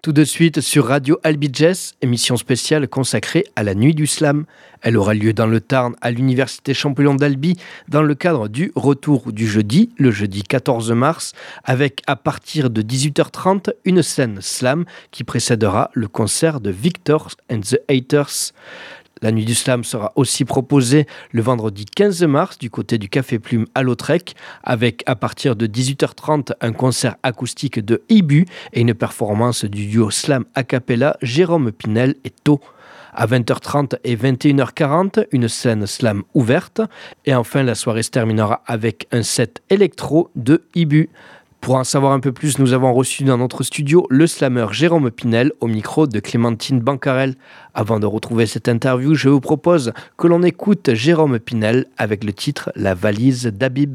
Tout de suite sur Radio Albi Jazz, émission spéciale consacrée à la Nuit du Slam. Elle aura lieu dans le Tarn à l'Université Champollion d'Albi dans le cadre du retour du jeudi, le jeudi 14 mars, avec à partir de 18h30 une scène slam qui précédera le concert de Victor and the Haters. La Nuit du Slam sera aussi proposée le vendredi 15 mars du côté du Café Plume à Lautrec, avec à partir de 18h30 un concert acoustique de Ibu et une performance du duo slam a cappella Jérôme Pinel et To. À 20h30 et 21h40, une scène slam ouverte. Et enfin, la soirée se terminera avec un set électro de Ibu. Pour en savoir un peu plus, nous avons reçu dans notre studio le slammer Jérôme Pinel au micro de Clémentine Bancarel. Avant de retrouver cette interview, je vous propose que l'on écoute Jérôme Pinel avec le titre La valise d'Habib.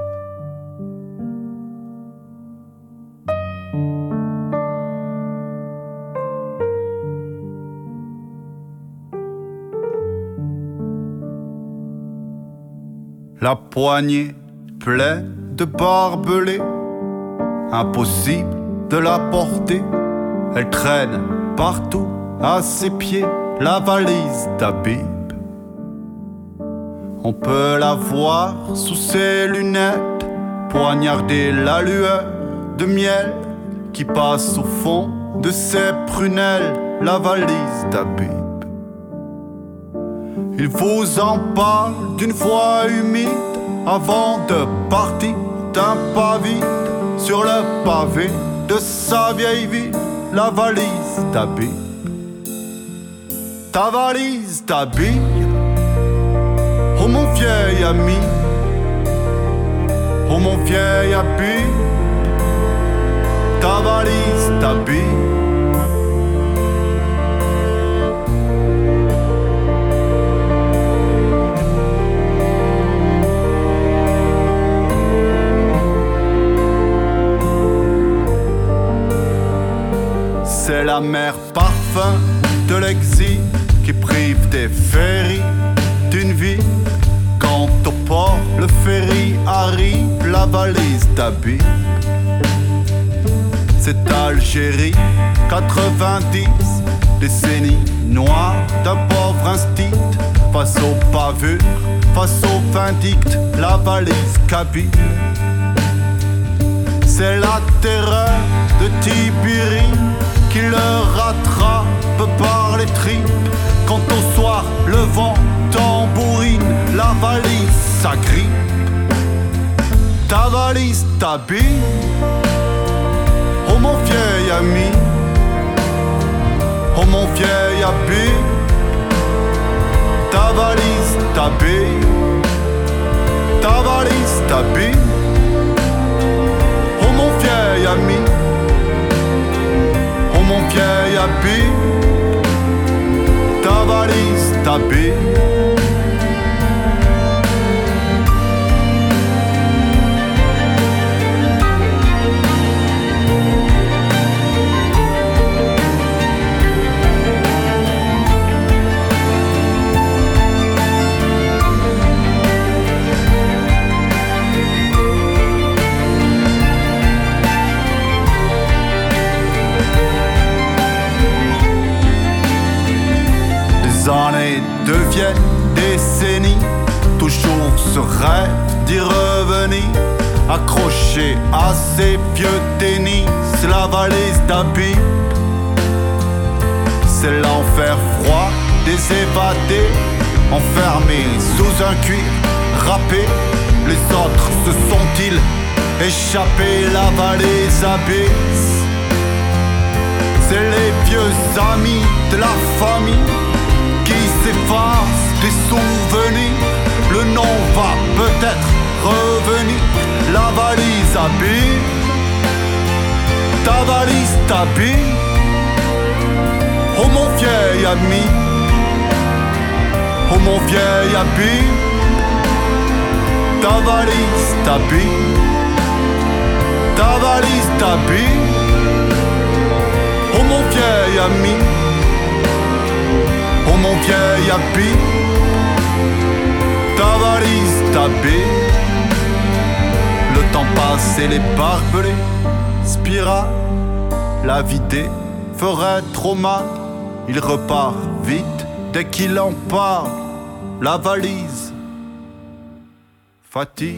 La poignée pleine de barbelés, impossible de la porter. Elle traîne partout à ses pieds, la valise d'Habib. On peut la voir sous ses lunettes, poignarder la lueur de miel qui passe au fond de ses prunelles, la valise d'Habib. Il vous en parle d'une voix humide avant de partir d'un pas vide sur le pavé de sa vieille ville, la valise d'Habib. Ta valise d'Habib, oh mon vieil ami, oh mon vieil Habib. Ta valise d'Habib. C'est la mer parfum de l'exil qui prive des ferries d'une vie. Quant au port, le ferry arrive, la valise d'Habib. C'est Algérie, 90, décennie noire d'un pauvre instinct. Face aux bavures, face aux vindictes, la valise Kabyle. C'est la terreur de Tibérie qui le rattrape par les tripes. Quand au soir le vent tambourine, la valise s'agrippe. Ta valise t'habille, oh mon vieil ami, oh mon vieil Habib. Ta valise t'habille, ta valise t'habille, oh mon vieil ami, oh mon vieil Habib. Ta valise t'habille. Années deviennent décennies, toujours ce rêve d'y revenir, accroché à ces vieux tennis, la valise d'Habib. C'est l'enfer froid des évadés, enfermés sous un cuir râpé. Les autres se sont-ils échappés, la valise abysse. C'est les vieux amis de la famille qui s'efface des souvenirs. Le nom va peut-être revenir, la valise Habib. Ta valise t'habille, oh mon vieil ami, oh mon vieil Habib. Ta valise t'habille, ta valise t'habille, oh mon vieil ami, oh mon vieil Habib. Ta valise t'habille. Le temps passe et les barbelés spirale, la vie ferait trop mal. Il repart vite dès qu'il en parle. La valise fatigue.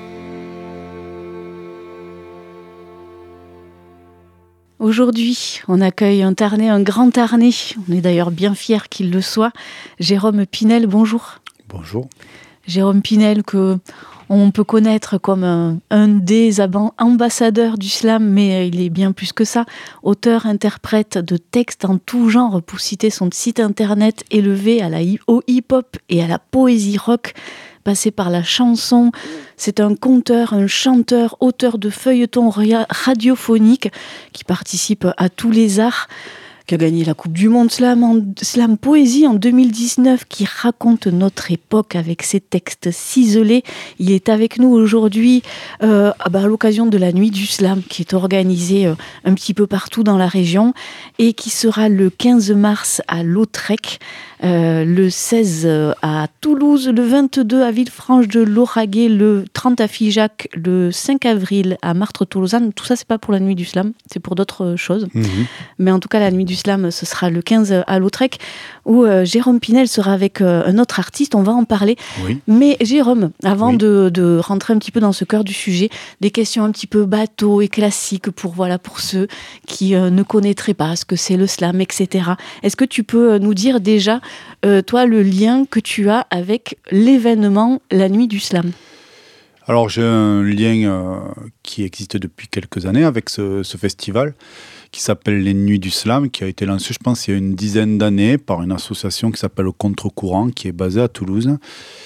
Aujourd'hui, on accueille un Tarnais, un grand Tarnais. On est d'ailleurs bien fiers qu'il le soit. Jérôme Pinel, bonjour. Bonjour. Jérôme Pinel, que on peut connaître comme un des ambassadeurs du slam, mais il est bien plus que ça. Auteur, interprète de textes en tout genre, pour citer son site internet élevé au hip-hop et à la poésie rock. Passé par la chanson, c'est un conteur, un chanteur, auteur de feuilletons radiophoniques qui participe à tous les arts, qui a gagné la Coupe du Monde Slam Poésie en 2019, qui raconte notre époque avec ses textes ciselés. Il est avec nous aujourd'hui à l'occasion de la Nuit du Slam, qui est organisée un petit peu partout dans la région et qui sera le 15 mars à Lautrec, le 16 à Toulouse, le 22 à Villefranche-de-Lauragais, le 30 à Figeac, le 5 avril à Martre-Tolosane. Tout ça, c'est pas pour la Nuit du Slam, c'est pour d'autres choses. Mais en tout cas, la Nuit du Slam, ce sera le 15 à Lautrec, où Jérôme Pinel sera avec un autre artiste. On va en parler. Oui. Mais Jérôme, avant de rentrer un petit peu dans ce cœur du sujet, des questions un petit peu bateau et classiques pour ceux qui ne connaîtraient pas ce que c'est le slam, etc. Est-ce que tu peux nous dire déjà, toi, le lien que tu as avec l'événement La Nuit du Slam? Alors j'ai un lien qui existe depuis quelques années avec ce festival qui s'appelle les Nuits du Slam, qui a été lancé, je pense, il y a une dizaine d'années par une association qui s'appelle Contre-Courant, qui est basée à Toulouse.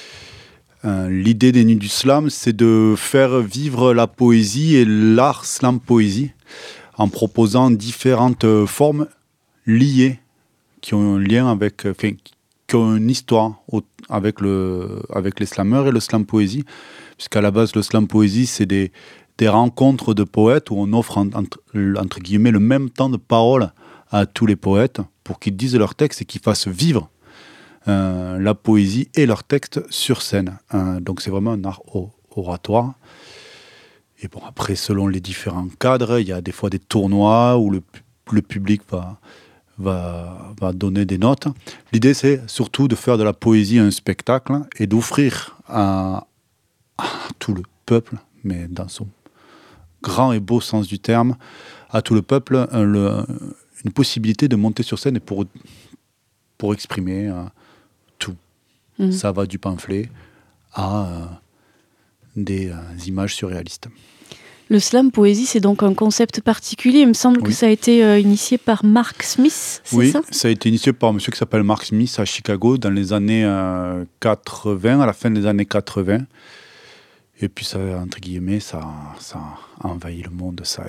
L'idée des Nuits du Slam, c'est de faire vivre la poésie et l'art slam poésie en proposant différentes formes liées, qui ont un lien avec, qui ont une histoire avec les slammeurs et le slam poésie, puisqu'à la base, le slam poésie, c'est des rencontres de poètes où on offre entre guillemets le même temps de parole à tous les poètes pour qu'ils disent leurs textes et qu'ils fassent vivre la poésie et leurs textes sur scène. Donc c'est vraiment un art oratoire. Et bon, après, selon les différents cadres, il y a des fois des tournois où le public va donner des notes. L'idée, c'est surtout de faire de la poésie un spectacle et d'offrir à tout le peuple, mais dans son grand et beau sens du terme, à tout le peuple, une possibilité de monter sur scène et pour exprimer tout. Ça va du pamphlet à des images surréalistes. Le slam poésie, c'est donc un concept particulier. Il me semble que ça a été initié par Mark Smith, c'est ça ? Oui, ça a été initié par un monsieur qui s'appelle Mark Smith à Chicago dans les années 80, à la fin des années 80. Et puis, ça, entre guillemets, ça a envahi le monde, ça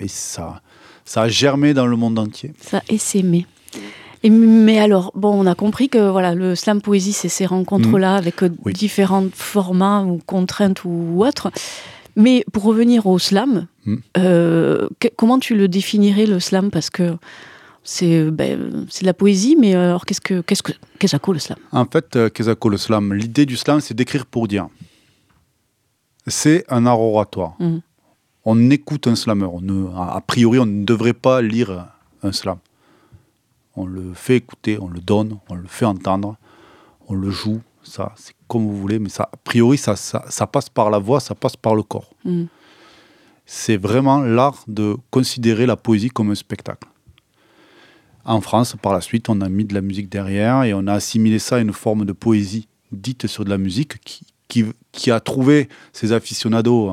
a germé dans le monde entier. Ça a essaimé. Mais alors, bon, on a compris que le slam poésie, c'est ces rencontres-là avec différents formats ou contraintes ou autres. Mais pour revenir au slam, comment tu le définirais, le slam ? Parce que c'est de la poésie, mais alors qu'est-ce que le slam ? En fait, qu'est-ce que le slam ? L'idée du slam, c'est d'écrire pour dire. C'est un art oratoire. On écoute un slammer. A priori, on ne devrait pas lire un slam. On le fait écouter, on le donne, on le fait entendre, on le joue. Ça, c'est comme vous voulez, mais ça, a priori, ça passe par la voix, ça passe par le corps. C'est vraiment l'art de considérer la poésie comme un spectacle. En France, par la suite, on a mis de la musique derrière et on a assimilé ça à une forme de poésie dite sur de la musique qui a trouvé ses aficionados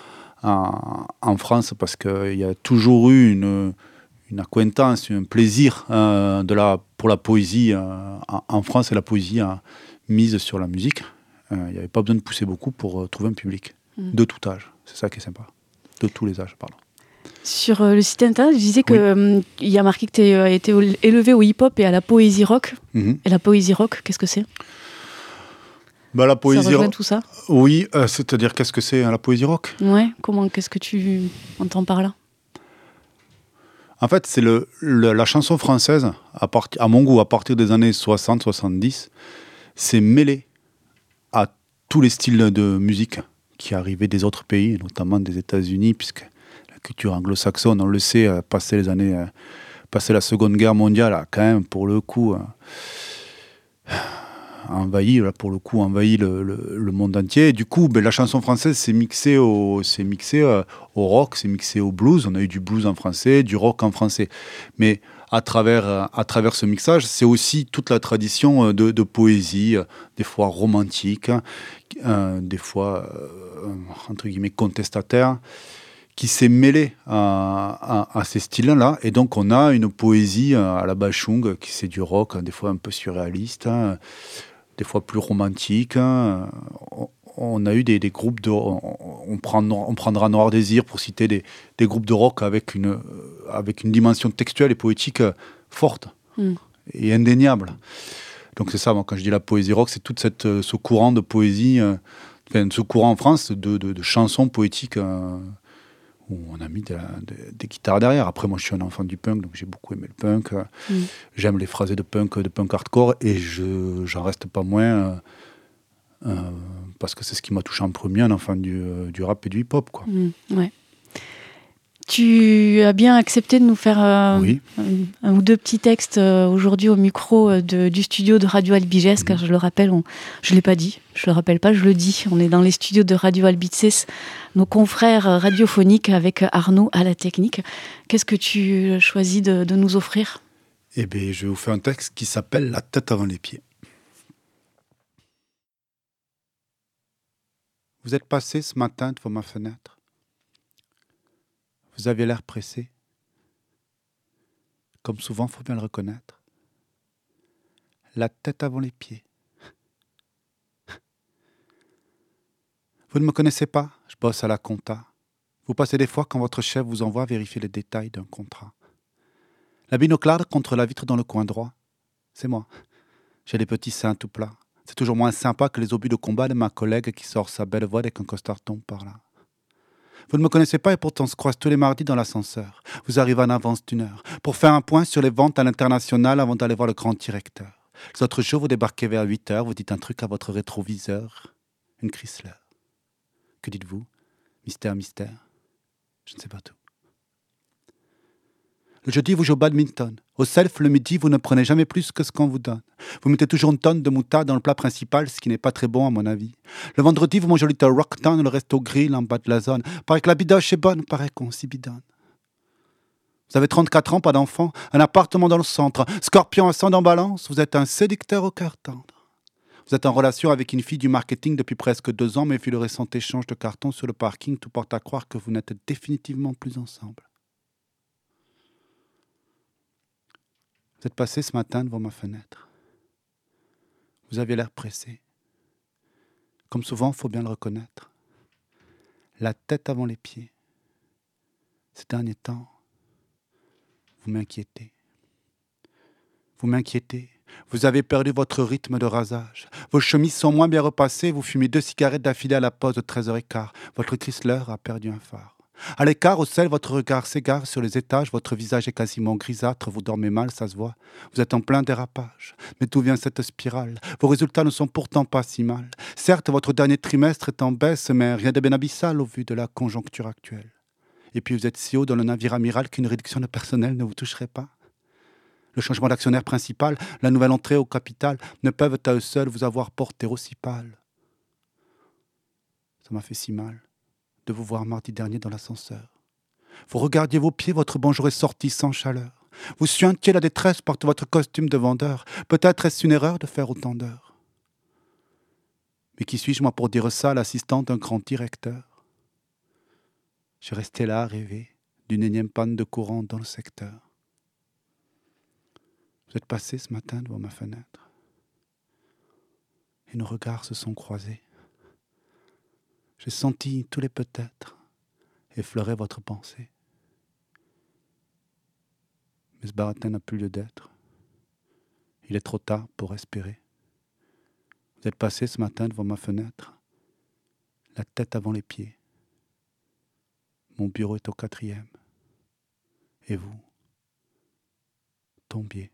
en France, parce qu'il y a toujours eu une acquaintance, un plaisir pour la poésie en France, et la poésie mise sur la musique. Il n'y avait pas besoin de pousser beaucoup pour trouver un public de tout âge. C'est ça qui est sympa. De tous les âges, pardon. Sur le site internet, je disais qu'il y a marqué que tu as été élevé au hip-hop et à la poésie rock. Et la poésie rock, qu'est-ce que c'est ? La poésie ça rejoint tout ça ? Oui, c'est-à-dire qu'est-ce que c'est la poésie rock ? Ouais, qu'est-ce que tu entends par là ? En fait, c'est la chanson française, à mon goût, à partir des années 60-70, c'est mêlé à tous les styles de musique qui arrivaient des autres pays, notamment des États-Unis, puisque la culture anglo-saxonne, on le sait, passé les années passé la Seconde Guerre mondiale a quand même, pour le coup, envahi le monde entier. Et du coup, la chanson française s'est mixée au rock, s'est mixée au blues. On a eu du blues en français, du rock en français. Mais à travers ce mixage, c'est aussi toute la tradition de poésie, des fois romantique, des fois, entre guillemets, contestataire, qui s'est mêlée à ces styles-là. Et donc, on a une poésie à la Bachung, qui c'est du rock, des fois un peu surréaliste, des fois plus romantique. On a eu des groupes de... On prendra Noir Désir pour citer des groupes de rock avec une dimension textuelle et poétique forte et indéniable. Donc c'est ça, moi, quand je dis la poésie rock, c'est tout ce courant de poésie, ce courant en France de chansons poétiques où on a mis des guitares derrière. Après, moi, je suis un enfant du punk, donc j'ai beaucoup aimé le punk. J'aime les phrasés de punk hardcore, et j'en reste pas moins... parce que c'est ce qui m'a touché en premier, un enfant du rap et du hip-hop, quoi. Ouais. Tu as bien accepté de nous faire Oui. un ou deux petits textes aujourd'hui au micro du studio de Radio Albiges, car je le rappelle, je ne l'ai pas dit, je ne le rappelle pas, je le dis, on est dans les studios de Radio Albiges, nos confrères radiophoniques avec Arnaud à la technique. Qu'est-ce que tu choisis de nous offrir ? Eh bien, je vais vous faire un texte qui s'appelle « La tête avant les pieds ». Vous êtes passé ce matin devant ma fenêtre. Vous aviez l'air pressé. Comme souvent, faut bien le reconnaître. La tête avant les pieds. Vous ne me connaissez pas, je bosse à la compta. Vous passez des fois quand votre chef vous envoie vérifier les détails d'un contrat. La binoclade contre la vitre dans le coin droit. C'est moi. J'ai les petits seins tout plats. C'est toujours moins sympa que les obus de combat de ma collègue qui sort sa belle voix dès qu'un costard tombe par là. Vous ne me connaissez pas et pourtant on se croise tous les mardis dans l'ascenseur. Vous arrivez en avance d'1 heure pour faire un point sur les ventes à l'international avant d'aller voir le grand directeur. Les autres jours, vous débarquez vers 8 heures, vous dites un truc à votre rétroviseur. Une Chrysler. Que dites-vous ? Mystère, mystère. Je ne sais pas tout. Le jeudi, vous jouez au badminton. Au self, le midi, vous ne prenez jamais plus que ce qu'on vous donne. Vous mettez toujours une tonne de moutarde dans le plat principal, ce qui n'est pas très bon à mon avis. Le vendredi, vous mangez au Little Rocktown, le resto grill en bas de la zone. Paraît que la bidoche est bonne, paraît qu'on s'y bidonne. Vous avez 34 ans, pas d'enfant, un appartement dans le centre, scorpion ascendant balance, vous êtes un séducteur au cœur tendre. Vous êtes en relation avec une fille du marketing depuis presque 2 ans, mais vu le récent échange de cartons sur le parking, tout porte à croire que vous n'êtes définitivement plus ensemble. Vous êtes passé ce matin devant ma fenêtre. Vous aviez l'air pressé. Comme souvent, il faut bien le reconnaître. La tête avant les pieds. Ces derniers temps, vous m'inquiétez. Vous m'inquiétez. Vous avez perdu votre rythme de rasage. Vos chemises sont moins bien repassées. Vous fumez 2 cigarettes d'affilée à la pause de 13h15. Votre Chrysler a perdu un phare. À l'écart, au sel, votre regard s'égare sur les étages. Votre visage est quasiment grisâtre. Vous dormez mal, ça se voit. Vous êtes en plein dérapage. Mais d'où vient cette spirale ? Vos résultats ne sont pourtant pas si mal. Certes, votre dernier trimestre est en baisse, mais rien de bien abyssal au vu de la conjoncture actuelle. Et puis vous êtes si haut dans le navire amiral qu'une réduction de personnel ne vous toucherait pas. Le changement d'actionnaire principal, la nouvelle entrée au capital ne peuvent à eux seuls vous avoir porté aussi pâle. Ça m'a fait si mal de vous voir mardi dernier dans l'ascenseur. Vous regardiez vos pieds, votre bonjour est sorti sans chaleur. Vous suintiez la détresse par votre costume de vendeur. Peut-être est-ce une erreur de faire autant d'heures. Mais qui suis-je moi pour dire ça à l'assistant d'un grand directeur ? Je restais là à rêver d'une énième panne de courant dans le secteur. Vous êtes passé ce matin devant ma fenêtre. Et nos regards se sont croisés. J'ai senti tous les peut-être effleurer votre pensée. Mais ce baratin n'a plus lieu d'être. Il est trop tard pour espérer. Vous êtes passé ce matin devant ma fenêtre, la tête avant les pieds. Mon bureau est au 4e. Et vous tombiez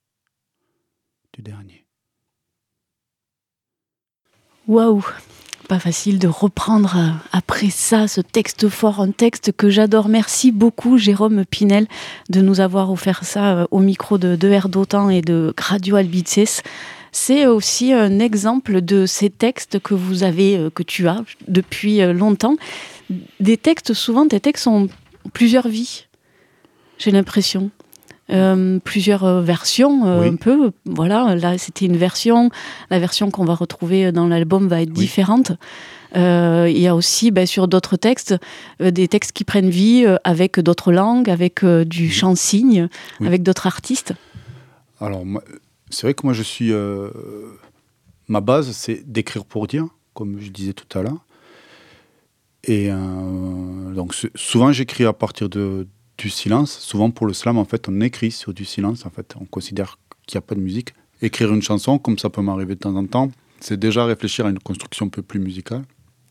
du dernier. Waouh! pas facile de reprendre après ça ce texte fort, un texte que j'adore. Merci beaucoup Jérôme Pinel de nous avoir offert ça au micro de Air d'Otan et de Radio Albices. C'est aussi un exemple de ces textes que tu as depuis longtemps. Des textes, souvent, tes textes ont plusieurs vies, j'ai l'impression. Plusieurs versions, oui. Un peu. Voilà, là, c'était une version. La version qu'on va retrouver dans l'album va être différente. Il y a aussi, sur d'autres textes, des textes qui prennent vie avec d'autres langues, avec du chant-signe, avec d'autres artistes. Alors, c'est vrai que moi, je suis... ma base, c'est d'écrire pour dire, comme je disais tout à l'heure. Et donc, souvent, j'écris à partir du silence. Souvent, pour le slam, en fait, on écrit sur du silence. En fait, on considère qu'il n'y a pas de musique. Écrire une chanson, comme ça peut m'arriver de temps en temps, c'est déjà réfléchir à une construction un peu plus musicale.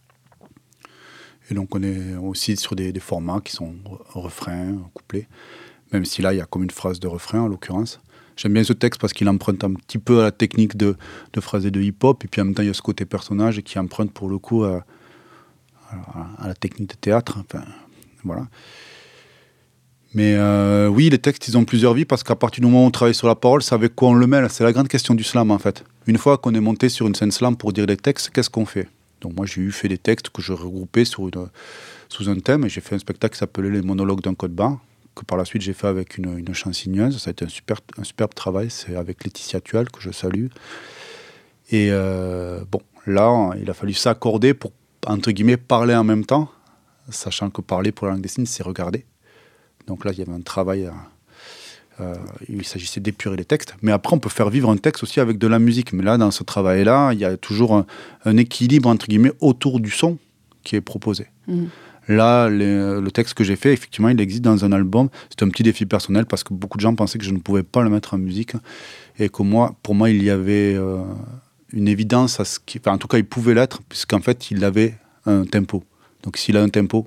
Et donc, on est aussi sur des formats qui sont refrain, couplet. Même si là, il y a comme une phrase de refrain, en l'occurrence. J'aime bien ce texte parce qu'il emprunte un petit peu à la technique de phrasé de hip-hop. Et puis, en même temps, il y a ce côté personnage qui emprunte, pour le coup, à la technique de théâtre. Enfin, voilà. Mais oui, les textes, ils ont plusieurs vies parce qu'à partir du moment où on travaille sur la parole, c'est avec quoi on le mêle. C'est la grande question du slam, en fait. Une fois qu'on est monté sur une scène slam pour dire des textes, qu'est-ce qu'on fait ? Donc moi, j'ai fait des textes que je regroupais sous un thème. Et j'ai fait un spectacle qui s'appelait Les monologues d'un code barre, que par la suite, j'ai fait avec une chansigneuse. Ça a été un superbe travail. C'est avec Laetitia Tual, que je salue. Et là, il a fallu s'accorder pour, entre guillemets, parler en même temps, sachant que parler pour la langue des signes, c'est regarder. Donc là, il y avait un travail, il s'agissait d'épurer les textes. Mais après, on peut faire vivre un texte aussi avec de la musique. Mais là, dans ce travail-là, il y a toujours un équilibre, entre guillemets, autour du son qui est proposé. Là, le texte que j'ai fait, effectivement, il existe dans un album. C'est un petit défi personnel parce que beaucoup de gens pensaient que je ne pouvais pas le mettre en musique. Et que pour moi, il y avait une évidence à ce en tout cas, il pouvait l'être, puisqu'en fait, il avait un tempo. Donc, s'il a un tempo,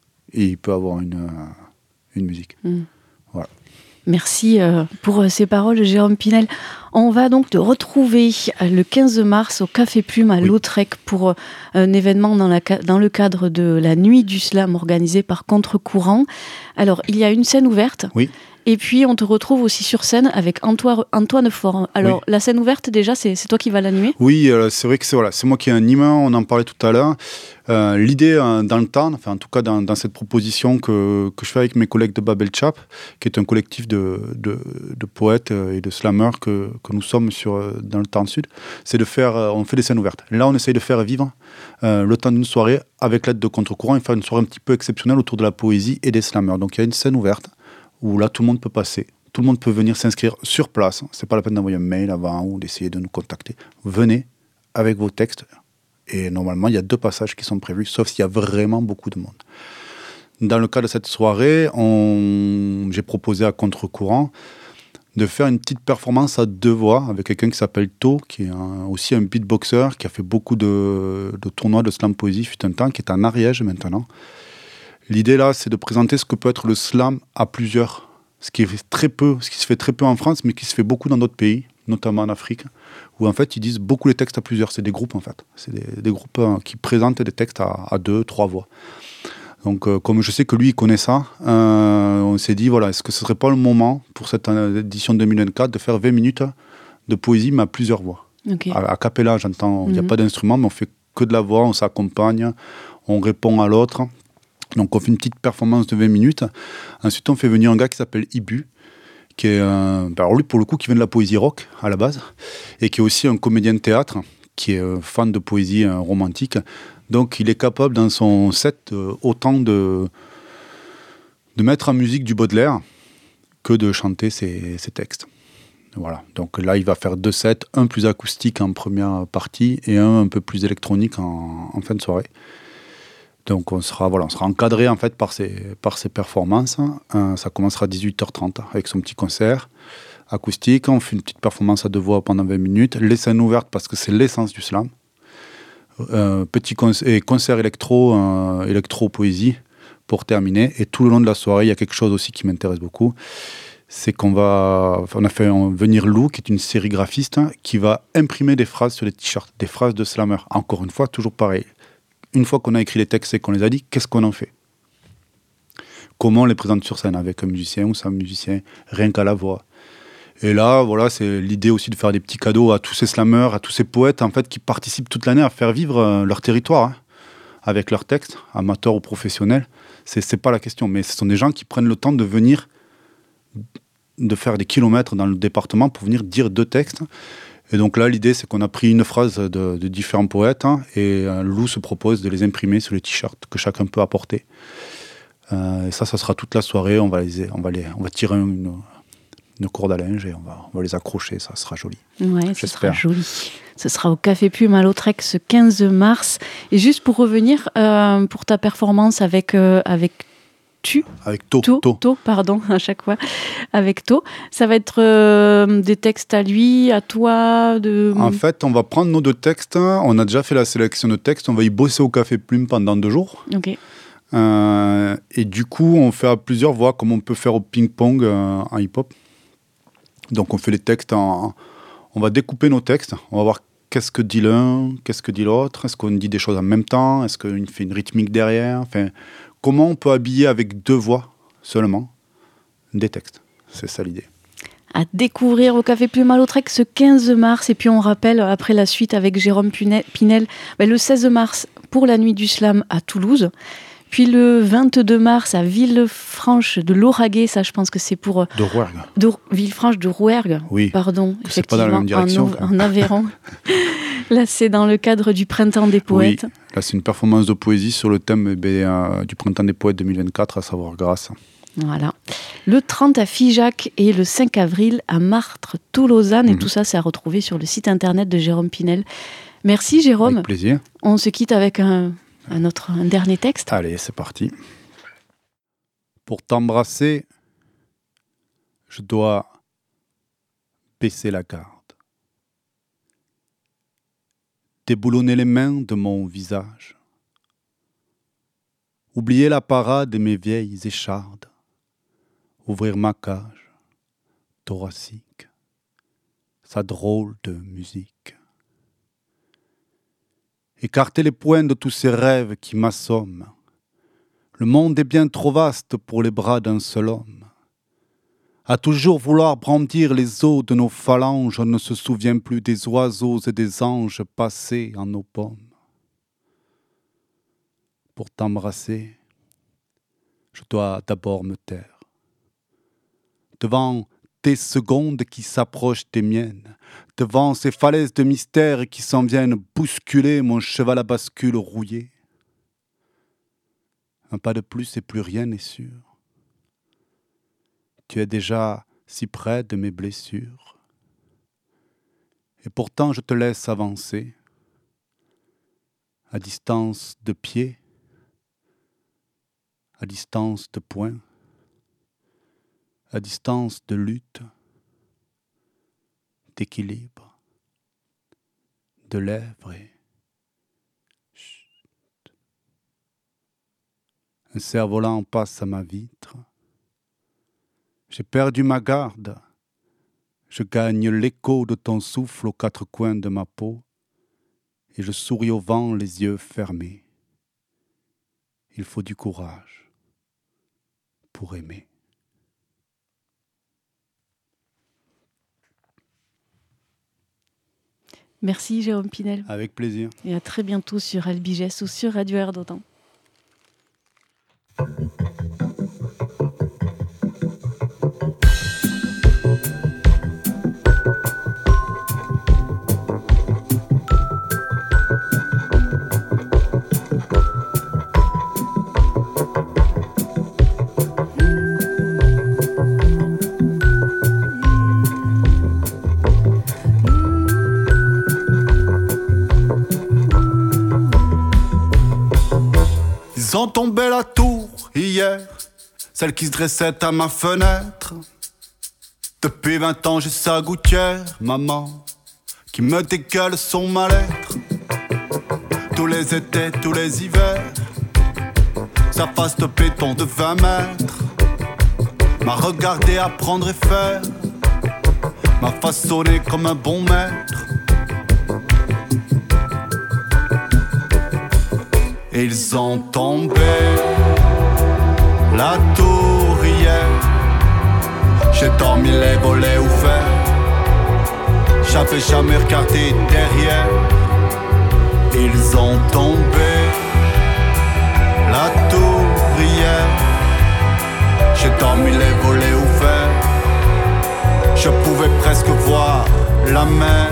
il peut avoir une musique. Voilà. Merci pour ces paroles, Jérôme Pinel. On va donc te retrouver le 15 mars au Café Plume à Lautrec pour un événement dans le cadre de la Nuit du Slam organisée par Contre-Courant. Alors, il y a une scène ouverte. Oui. Et puis, on te retrouve aussi sur scène avec Antoine Faure. Alors, la scène ouverte, déjà, c'est toi qui vas l'animer ? Oui, c'est vrai que c'est moi qui anime. On en parlait tout à l'heure. L'idée, dans le temps, enfin, en tout cas dans cette proposition que je fais avec mes collègues de Babel Chap, qui est un collectif de poètes et de slammers que nous sommes dans le temps sud, c'est de faire... on fait des scènes ouvertes. Là, on essaye de faire vivre le temps d'une soirée avec l'aide de Contre-Courant et faire une soirée un petit peu exceptionnelle autour de la poésie et des slammers. Donc, il y a une scène ouverte où là, tout le monde peut passer. Tout le monde peut venir s'inscrire sur place. C'est pas la peine d'envoyer un mail avant ou d'essayer de nous contacter. Venez avec vos textes. Et normalement, il y a 2 passages qui sont prévus, sauf s'il y a vraiment beaucoup de monde. Dans le cas de cette soirée, j'ai proposé à Contre-Courant de faire une petite performance à 2 voix avec quelqu'un qui s'appelle To, qui est aussi un beatboxer, qui a fait beaucoup de tournois de slam poésie fut un temps, qui est en Ariège maintenant. L'idée là, c'est de présenter ce que peut être le slam à plusieurs, ce qui se fait très peu en France, mais qui se fait beaucoup dans d'autres pays, notamment en Afrique, où en fait ils disent beaucoup les textes à plusieurs. C'est des groupes en fait, c'est des groupes qui présentent des textes à 2, 3 voix. Donc comme je sais que lui il connaît ça, on s'est dit voilà, est-ce que ce serait pas le moment pour cette édition 2024 de faire 20 minutes de poésie mais à plusieurs voix. Okay. A cappella, j'entends, il n'y a pas d'instrument, mais on fait que de la voix, on s'accompagne, on répond à l'autre. Donc on fait une petite performance de 20 minutes. Ensuite on fait venir un gars qui s'appelle Ibu, qui est alors lui pour le coup qui vient de la poésie rock à la base, et qui est aussi un comédien de théâtre, qui est fan de poésie romantique. Donc il est capable dans son set autant de mettre en musique du Baudelaire que de chanter ses textes. Voilà. Donc là il va faire 2 sets, un plus acoustique en première partie et un peu plus électronique en fin de soirée. Donc on sera encadré en fait par ces performances. Ça commencera à 18h30 avec son petit concert acoustique. On fait une petite performance à 2 voix pendant 20 minutes. Les scènes ouvertes parce que c'est l'essence du slam. Petit concert électro-poésie pour terminer. Et tout le long de la soirée, il y a quelque chose aussi qui m'intéresse beaucoup. c'est on a fait venir Lou, qui est une sérigraphiste, qui va imprimer des phrases sur les t-shirts, des phrases de slammer. Encore une fois, toujours pareil. Une fois qu'on a écrit les textes et qu'on les a dit, qu'est-ce qu'on en fait ? Comment on les présente sur scène avec un musicien ou sans musicien, rien qu'à la voix. Et là, voilà, c'est l'idée aussi de faire des petits cadeaux à tous ces slammers, à tous ces poètes en fait, qui participent toute l'année à faire vivre leur territoire avec leurs textes, amateurs ou professionnels. C'est pas la question, mais ce sont des gens qui prennent le temps de venir, de faire des kilomètres dans le département pour venir dire 2 textes. Et donc là, l'idée, c'est qu'on a pris une phrase de différents poètes et Lou se propose de les imprimer sur les t-shirts que chacun peut apporter. Et ça sera toute la soirée. On va tirer une corde à linge et on va les accrocher. Ça sera joli. Ouais, ce sera joli. Ce sera au Café Plume à Lautrec ce 15 mars. Et juste pour revenir, pour ta performance avec To, pardon, à chaque fois, avec To. Ça va être des textes à lui, à toi En fait, on va prendre nos 2 textes. On a déjà fait la sélection de textes. On va y bosser au Café Plume pendant 2 jours. Ok. Et du coup, on fait à plusieurs voix, comme on peut faire au ping-pong en hip-hop. Donc, on fait les textes on va découper nos textes. On va voir qu'est-ce que dit l'un, qu'est-ce que dit l'autre. Est-ce qu'on dit des choses en même temps ? Est-ce qu'on fait une rythmique derrière ? Enfin, comment on peut habiller avec 2 voix seulement des textes ? C'est ça l'idée. À découvrir au Café Plume à Lautrec ce 15 mars. Et puis on rappelle, après la suite avec Jérôme Pinel, le 16 mars pour la Nuit du Slam à Toulouse. Puis le 22 mars à Villefranche de Lauragais, ça je pense que c'est pour... De Rouergue. Villefranche de Rouergue, oui. Pardon. C'est pas dans la même direction. En Aveyron. Là c'est dans le cadre du Printemps des Poètes. Oui, là c'est une performance de poésie sur le thème du Printemps des Poètes 2024, à savoir Grasse. Voilà. Le 30 à Figeac et le 5 avril à Martres-Tolosane. Et tout ça c'est à retrouver sur le site internet de Jérôme Pinel. Merci Jérôme. Avec plaisir. On se quitte avec un dernier texte. Allez, c'est parti. Pour t'embrasser, je dois baisser la garde. Déboulonner les mains de mon visage. Oublier la parade de mes vieilles échardes. Ouvrir ma cage thoracique. Sa drôle de musique. Écarter les poings de tous ces rêves qui m'assomment. Le monde est bien trop vaste pour les bras d'un seul homme. À toujours vouloir brandir les os de nos phalanges, on ne se souvient plus des oiseaux et des anges passés en nos pommes. Pour t'embrasser, je dois d'abord me taire. Devant tes secondes qui s'approchent des miennes, devant ces falaises de mystère qui s'en viennent bousculer mon cheval à bascule rouillé. Un pas de plus et plus rien n'est sûr. Tu es déjà si près de mes blessures. Et pourtant je te laisse avancer, à distance de pied, à distance de poing, à distance de lutte, d'équilibre, de lèvres et chut. Un cerf-volant passe à ma vitre. J'ai perdu ma garde. Je gagne l'écho de ton souffle aux 4 coins de ma peau et je souris au vent les yeux fermés. Il faut du courage pour aimer. Merci Jérôme Pinel. Avec plaisir. Et à très bientôt sur Albiges ou sur Radio Air d'Autan. Ils ont tombé la tour hier, celle qui se dressait à ma fenêtre. Depuis 20 ans j'ai sa gouttière, maman, qui me dégueule son mal-être. Tous les étés, tous les hivers, sa face de béton de 20 mètres m'a regardé apprendre et faire, m'a façonné comme un bon maître. Et ils ont tombé la tourrière. J'ai dormi les volets ouverts, j'avais jamais regardé derrière. Ils ont tombé la tourrière. J'ai dormi les volets ouverts, je pouvais presque voir la mer.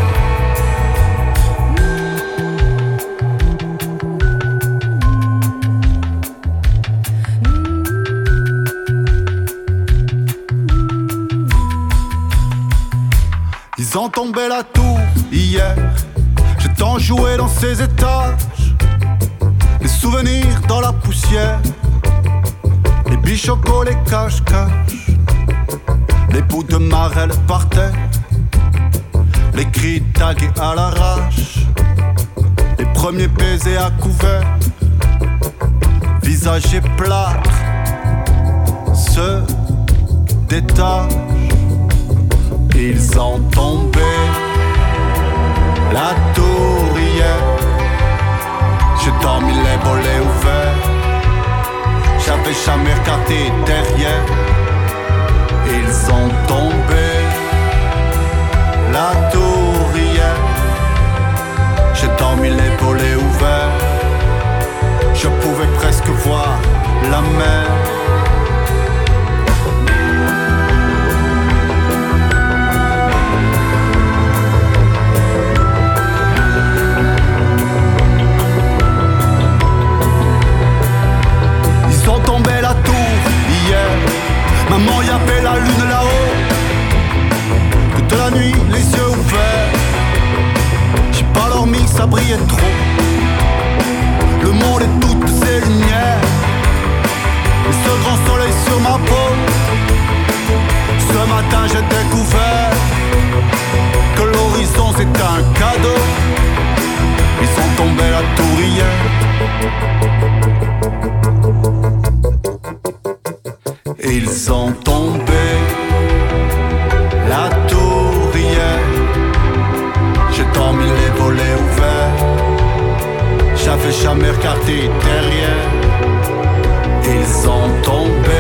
Ils ont tombé la tour hier, j'ai tant joué dans ces étages. Les souvenirs dans la poussière, les bichocos, les cache-cache, les bouts de marelle par terre, les cris tagués à l'arrache, les premiers baisers à couvert, visage et plâtre se détachent. Ils ont tombé la tourrière. J'ai dormi les volets ouverts, j'avais jamais regardé derrière. Ils ont tombé la tourrière. J'ai dormi les volets ouverts, je pouvais presque voir la mer. La tour hier, maman y avait la lune là-haut. Toute la nuit les yeux ouverts, j'ai pas dormi, ça brillait trop. Le monde et toutes ses lumières, et ce grand soleil sur ma peau. Ce matin j'ai découvert que l'horizon c'était un cadeau. Ils sont tombés la tour hier. Ils ont tombé la tourrière. J'ai dormi les volets ouverts, j'avais jamais regardé derrière. Ils ont tombé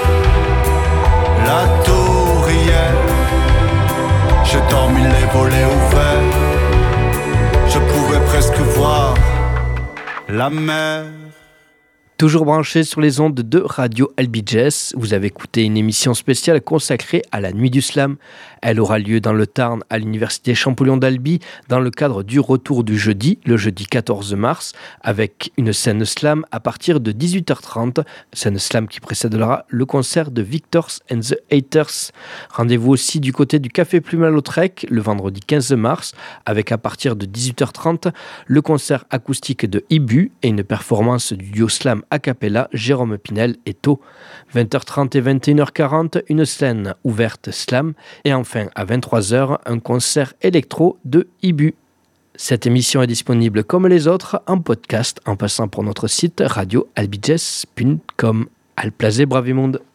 la tourrière. J'ai dormi les volets ouverts, je pouvais presque voir la mer. Toujours branché sur les ondes de Radio Albi Jazz, vous avez écouté une émission spéciale consacrée à la Nuit du Slam. Elle aura lieu dans le Tarn à l'Université Champollion d'Albi dans le cadre du retour du jeudi, le jeudi 14 mars, avec une scène slam à partir de 18h30, scène slam qui précédera le concert de Victors and the Haters. Rendez-vous aussi du côté du Café Plume à Lautrec le vendredi 15 mars, avec à partir de 18h30 le concert acoustique de Ibu et une performance du duo slam a cappella Jérôme Pinel et To. 20h30 et 21h40, une scène ouverte slam. Et enfin, à 23h, un concert électro de Ibu. Cette émission est disponible comme les autres en podcast en passant par notre site radioalbijazz.com. Al plaisir, Bravimonde.